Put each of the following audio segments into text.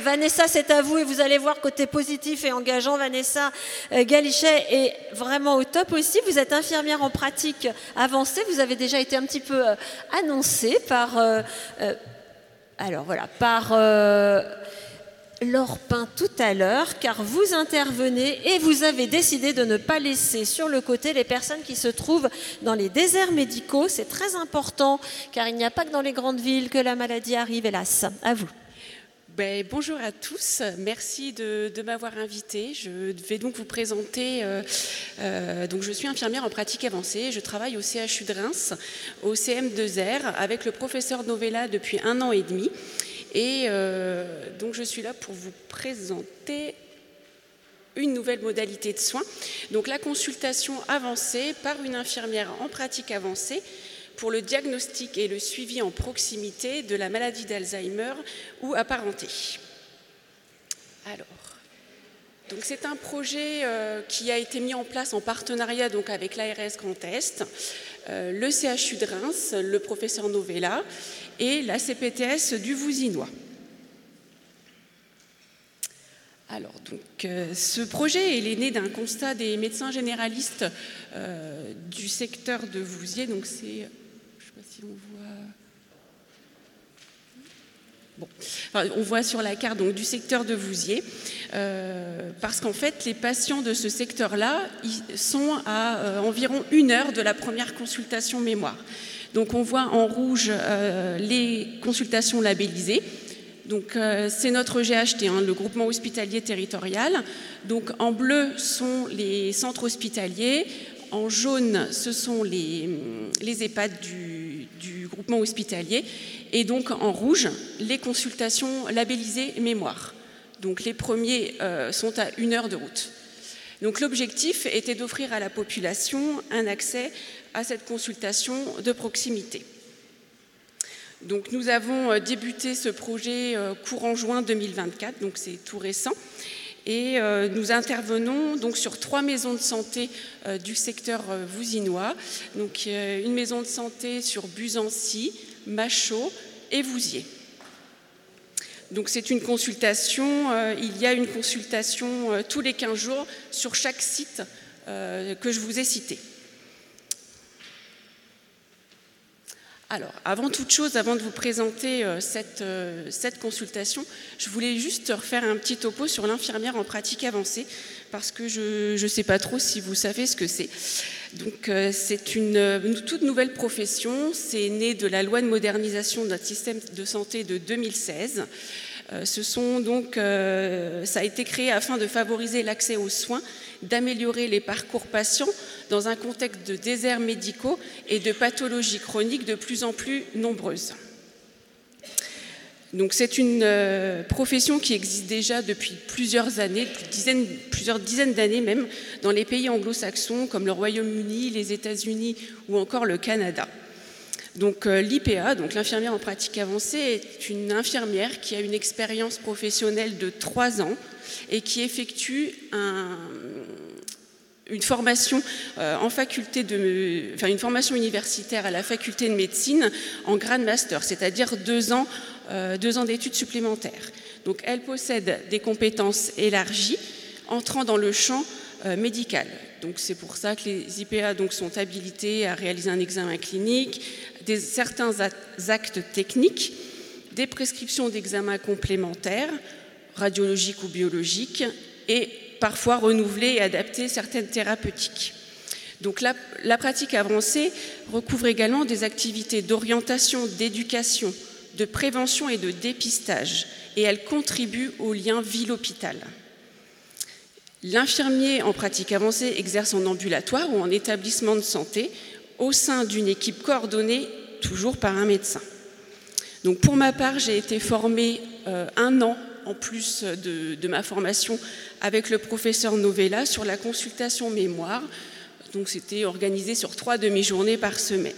Vanessa, c'est à vous et vous allez voir côté positif et engageant. Vanessa Galichet est vraiment au top aussi. Vous êtes infirmière en pratique avancée. Vous avez déjà été un petit peu annoncée par... Laure Pin tout à l'heure, car vous intervenez et vous avez décidé de ne pas laisser sur le côté les personnes qui se trouvent dans les déserts médicaux. C'est très important, car il n'y a pas que dans les grandes villes que la maladie arrive, hélas. À vous. Bonjour à tous, merci de m'avoir invitée. Je vais donc vous présenter, donc je suis infirmière en pratique avancée, je travaille au CHU de Reims, au CM2R, avec le professeur Novella depuis 1 an et demi. Et donc je suis là pour vous présenter une nouvelle modalité de soins. Donc la consultation avancée par une infirmière en pratique avancée pour le diagnostic et le suivi en proximité de la maladie d'Alzheimer ou apparentée. Alors, donc c'est un projet qui a été mis en place en partenariat donc avec l'ARS Grand Est, le CHU de Reims, le professeur Novella et la CPTS du Vouzinois. Alors, donc, ce projet il est né d'un constat des médecins généralistes du secteur de Vouziers. Donc, c'est, je ne sais pas si on voit. Bon, enfin, on voit sur la carte donc, du secteur de Vouziers, parce qu'en fait, les patients de ce secteur-là ils sont à environ 1 heure de la première consultation mémoire. Donc, on voit en rouge les consultations labellisées. Donc, c'est notre GHT, le groupement hospitalier territorial. Donc, en bleu sont les centres hospitaliers, en jaune, ce sont les EHPAD du groupement hospitalier, et donc en rouge, les consultations labellisées mémoire. Donc, les premiers sont à 1 heure de route. Donc, l'objectif était d'offrir à la population un accès à cette consultation de proximité. Donc, nous avons débuté ce projet courant juin 2024, donc c'est tout récent, et nous intervenons donc sur 3 maisons de santé du secteur vouzinois, donc une maison de santé sur Buzancy, Machault et Vouziers. Donc c'est une consultation, il y a une consultation tous les 15 jours sur chaque site que je vous ai cité. Alors, avant toute chose, avant de vous présenter cette consultation, je voulais juste refaire un petit topo sur l'infirmière en pratique avancée, parce que je ne sais pas trop si vous savez ce que c'est. Donc, c'est une toute nouvelle profession, c'est né de la loi de modernisation de notre système de santé de 2016. Ça a été créé afin de favoriser l'accès aux soins, d'améliorer les parcours patients dans un contexte de déserts médicaux et de pathologies chroniques de plus en plus nombreuses. Donc, c'est une profession qui existe déjà depuis plusieurs années, plusieurs dizaines d'années même, dans les pays anglo-saxons comme le Royaume-Uni, les États-Unis ou encore le Canada. Donc, l'IPA, donc l'infirmière en pratique avancée, est une infirmière qui a une expérience professionnelle de 3 ans et qui effectue une formation une formation universitaire à la faculté de médecine en grade master, c'est-à-dire 2 ans d'études supplémentaires. Donc, elle possède des compétences élargies entrant dans le champ médical. Donc, c'est pour ça que les IPA donc, sont habilités à réaliser un examen clinique, certains actes techniques, des prescriptions d'examens complémentaires, radiologiques ou biologiques, et parfois renouveler et adapter certaines thérapeutiques. Donc la pratique avancée recouvre également des activités d'orientation, d'éducation, de prévention et de dépistage, et elle contribue au lien ville-hôpital. L'infirmier en pratique avancée exerce en ambulatoire ou en établissement de santé au sein d'une équipe coordonnée, toujours par un médecin. Donc pour ma part, j'ai été formée 1 an en plus de ma formation avec le professeur Novella sur la consultation mémoire. Donc c'était organisé sur 3 demi-journées par semaine.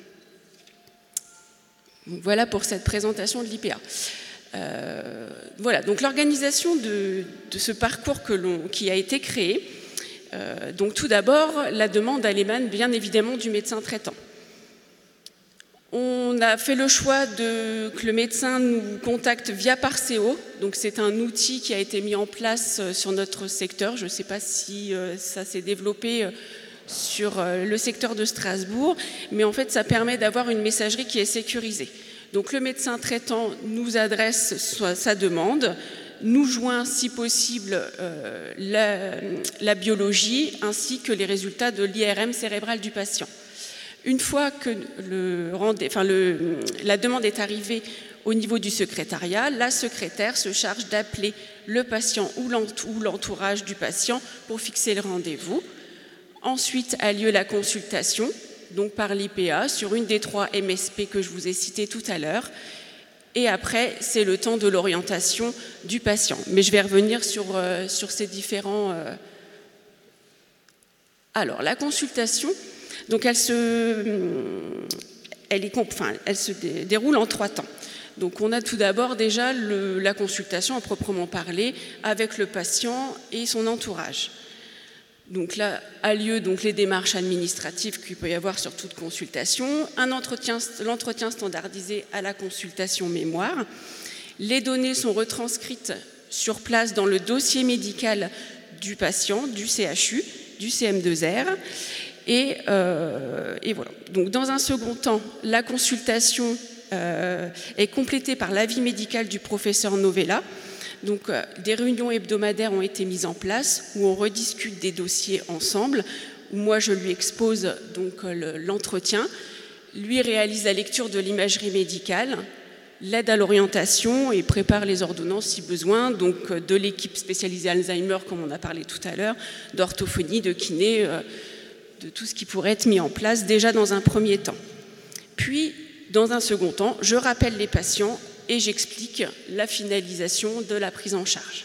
Donc voilà pour cette présentation de l'IPA. Voilà, donc l'organisation de ce parcours qui a été créé. Donc tout d'abord, la demande elle émane bien évidemment du médecin traitant. On on a fait le choix que le médecin nous contacte via Parceo. Donc c'est un outil qui a été mis en place sur notre secteur. Je ne sais pas si ça s'est développé sur le secteur de Strasbourg, mais en fait ça permet d'avoir une messagerie qui est sécurisée. Donc le médecin traitant nous adresse sa demande, nous joint si possible la biologie ainsi que les résultats de l'IRM cérébral du patient. Une fois que la demande est arrivée au niveau du secrétariat, la secrétaire se charge d'appeler le patient ou l'entourage du patient pour fixer le rendez-vous. Ensuite a lieu la consultation, donc par l'IPA, sur une des 3 MSP que je vous ai citées tout à l'heure. Et après, c'est le temps de l'orientation du patient. Mais je vais revenir sur ces différents... Alors, la consultation, donc elle se déroule en 3 temps. Donc on a tout d'abord déjà la consultation à proprement parler avec le patient et son entourage. Donc là a lieu donc les démarches administratives qu'il peut y avoir sur toute consultation, l'entretien standardisé à la consultation mémoire. Les données sont retranscrites sur place dans le dossier médical du patient, du CHU, du CM2R. Et voilà. Donc dans un second temps, la consultation est complétée par l'avis médical du professeur Novella. Donc, des réunions hebdomadaires ont été mises en place où on rediscute des dossiers ensemble. Où moi, je lui expose donc l'entretien, lui réalise la lecture de l'imagerie médicale, l'aide à l'orientation et prépare les ordonnances si besoin, donc de l'équipe spécialisée Alzheimer, comme on a parlé tout à l'heure, d'orthophonie, de kiné, de tout ce qui pourrait être mis en place déjà dans un premier temps. Puis, dans un second temps, je rappelle les patients et j'explique la finalisation de la prise en charge.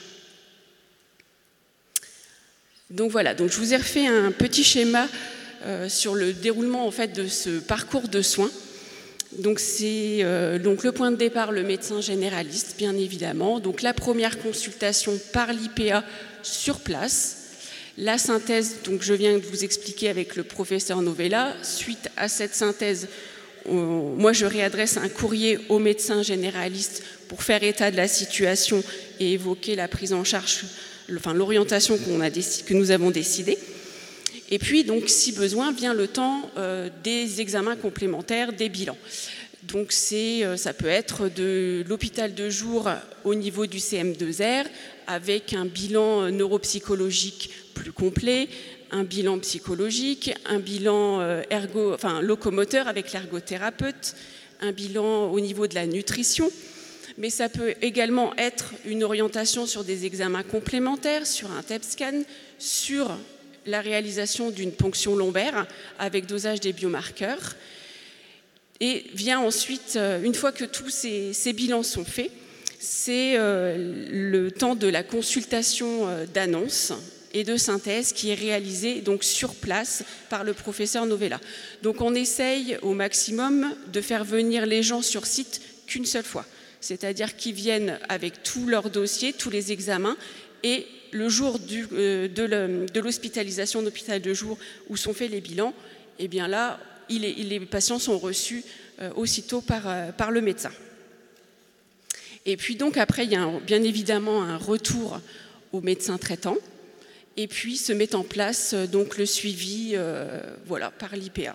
Donc voilà, donc je vous ai refait un petit schéma sur le déroulement en fait, de ce parcours de soins. Donc c'est donc le point de départ, le médecin généraliste, bien évidemment. Donc la première consultation par l'IPA sur place. La synthèse, donc je viens de vous expliquer avec le professeur Novella. Suite à cette synthèse, moi, je réadresse un courrier au médecin généraliste pour faire état de la situation et évoquer la prise en charge, l'orientation que nous avons décidée. Et puis, donc, si besoin, vient le temps des examens complémentaires, des bilans. Donc, ça peut être de l'hôpital de jour au niveau du CM2R avec un bilan neuropsychologique plus complet, un bilan psychologique, un bilan locomoteur avec l'ergothérapeute, un bilan au niveau de la nutrition, mais ça peut également être une orientation sur des examens complémentaires, sur un TEP scan, sur la réalisation d'une ponction lombaire avec dosage des biomarqueurs. Et vient ensuite, une fois que tous ces bilans sont faits, c'est le temps de la consultation d'annonce et de synthèse qui est réalisée donc sur place par le professeur Novella. Donc on essaye au maximum de faire venir les gens sur site qu'une seule fois, c'est-à-dire qu'ils viennent avec tous leurs dossiers, tous les examens, et le jour de l'hospitalisation d'hôpital de jour où sont faits les bilans, et bien là, les patients sont reçus aussitôt par le médecin. Et puis donc après, il y a bien évidemment un retour au médecin traitant. Et puis se met en place donc le suivi par l'IPA.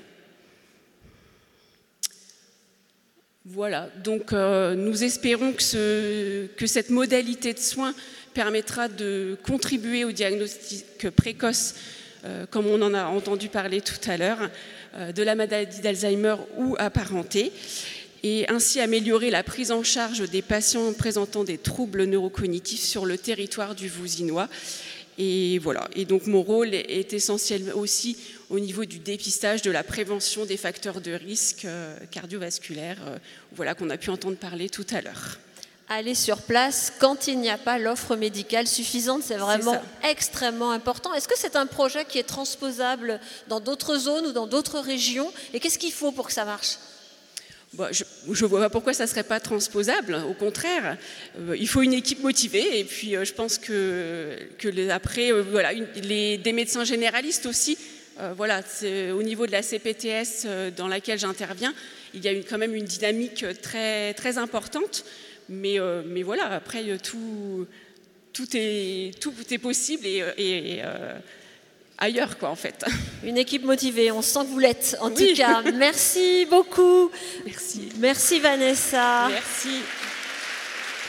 Voilà, donc nous espérons que cette modalité de soins permettra de contribuer au diagnostic précoce, comme on en a entendu parler tout à l'heure, de la maladie d'Alzheimer ou apparentée, et ainsi améliorer la prise en charge des patients présentant des troubles neurocognitifs sur le territoire du Vouzinois. Et voilà. Et donc mon rôle est essentiel aussi au niveau du dépistage, de la prévention des facteurs de risque cardiovasculaires, qu'on a pu entendre parler tout à l'heure. Aller sur place quand il n'y a pas l'offre médicale suffisante, c'est vraiment extrêmement important. Est-ce que c'est un projet qui est transposable dans d'autres zones ou dans d'autres régions? Et qu'est-ce qu'il faut pour que ça marche? Je ne vois pas pourquoi ça ne serait pas transposable. Au contraire, il faut une équipe motivée. Et puis, je pense que après, des médecins généralistes aussi Voilà, au niveau de la CPTS dans laquelle j'interviens, il y a quand même une dynamique très, très importante. Mais voilà, après, tout est possible et ailleurs, quoi, en fait. Une équipe motivée, on sent que vous l'êtes, en tout cas. Merci beaucoup. Merci. Merci Vanessa. Merci.